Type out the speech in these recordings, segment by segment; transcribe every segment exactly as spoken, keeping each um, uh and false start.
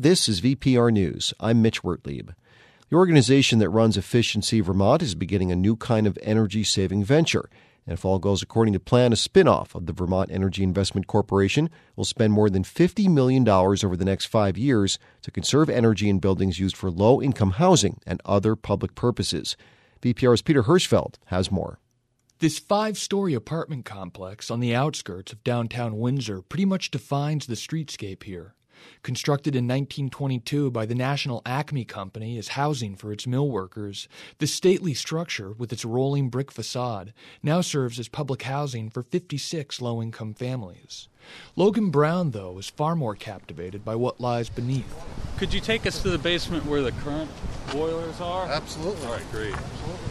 This is V P R News. I'm Mitch Wertlieb. The organization that runs Efficiency Vermont is beginning a new kind of energy-saving venture. And if all goes according to plan, a spin-off of the Vermont Energy Investment Corporation will spend more than fifty million dollars over the next five years to conserve energy in buildings used for low-income housing and other public purposes. V P R's Peter Hirschfeld has more. This five-story apartment complex on the outskirts of downtown Windsor pretty much defines the streetscape here. Constructed in nineteen twenty-two by the National Acme Company as housing for its mill workers, this stately structure, with its rolling brick facade, now serves as public housing for fifty-six low-income families. Logan Brown, though, is far more captivated by what lies beneath. Could you take us to the basement where the current boilers are? Absolutely. All right, great. Absolutely.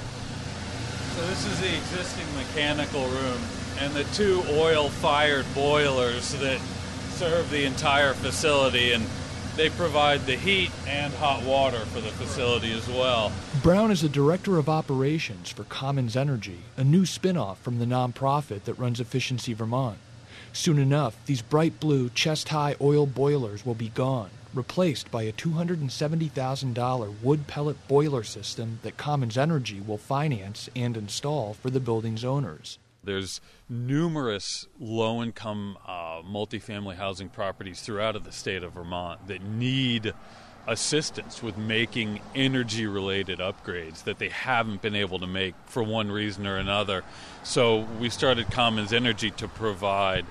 So this is the existing mechanical room and the two oil-fired boilers that serve the entire facility, and they provide the heat and hot water for the facility as well. Brown is the director of operations for Commons Energy, a new spin-off from the nonprofit that runs Efficiency Vermont. Soon enough, these bright blue, chest-high oil boilers will be gone, replaced by a two hundred seventy thousand dollars wood pellet boiler system that Commons Energy will finance and install for the building's owners. There's numerous low-income uh, multifamily housing properties throughout of the state of Vermont that need assistance with making energy-related upgrades that they haven't been able to make for one reason or another. So we started Commons Energy to provide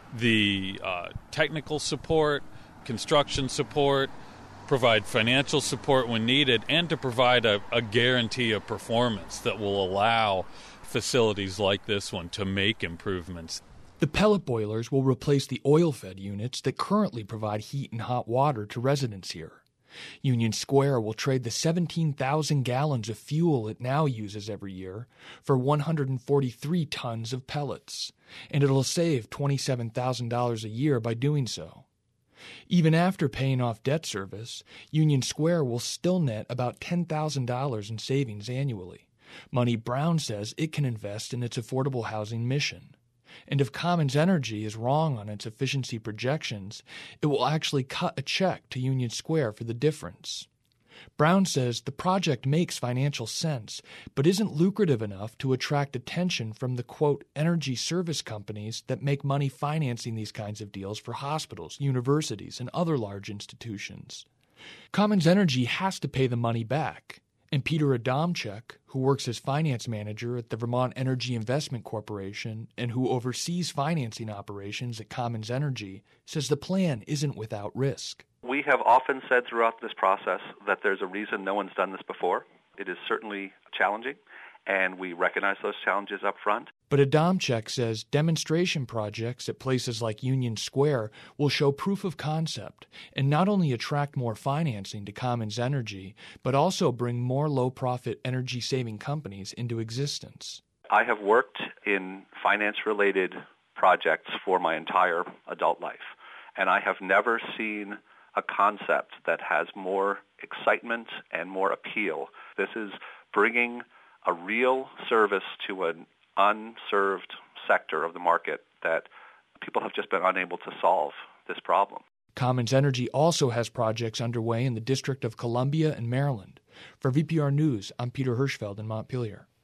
the uh, technical support, construction support, provide financial support when needed, and to provide a, a guarantee of performance that will allow facilities like this one to make improvements. The pellet boilers will replace the oil-fed units that currently provide heat and hot water to residents here. Union Square will trade the seventeen thousand gallons of fuel it now uses every year for one hundred forty-three tons of pellets, and it'll save twenty-seven thousand dollars a year by doing so. Even after paying off debt service, Union Square will still net about ten thousand dollars in savings annually, money Brown says it can invest in its affordable housing mission. And if Commons Energy is wrong on its efficiency projections, it will actually cut a check to Union Square for the difference. Brown says the project makes financial sense, but isn't lucrative enough to attract attention from the, quote, energy service companies that make money financing these kinds of deals for hospitals, universities, and other large institutions. Commons Energy has to pay the money back. And Peter Adamczyk, who works as finance manager at the Vermont Energy Investment Corporation and who oversees financing operations at Commons Energy, says the plan isn't without risk. We have often said throughout this process that there's a reason no one's done this before. It is certainly challenging, and we recognize those challenges up front. But Adamczyk says demonstration projects at places like Union Square will show proof of concept and not only attract more financing to Commons Energy, but also bring more low-profit energy-saving companies into existence. I have worked in finance-related projects for my entire adult life, and I have never seen a concept that has more excitement and more appeal. This is bringing a real service to an unserved sector of the market that people have just been unable to solve this problem. Commons Energy also has projects underway in the District of Columbia and Maryland. For V P R News, I'm Peter Hirschfeld in Montpelier.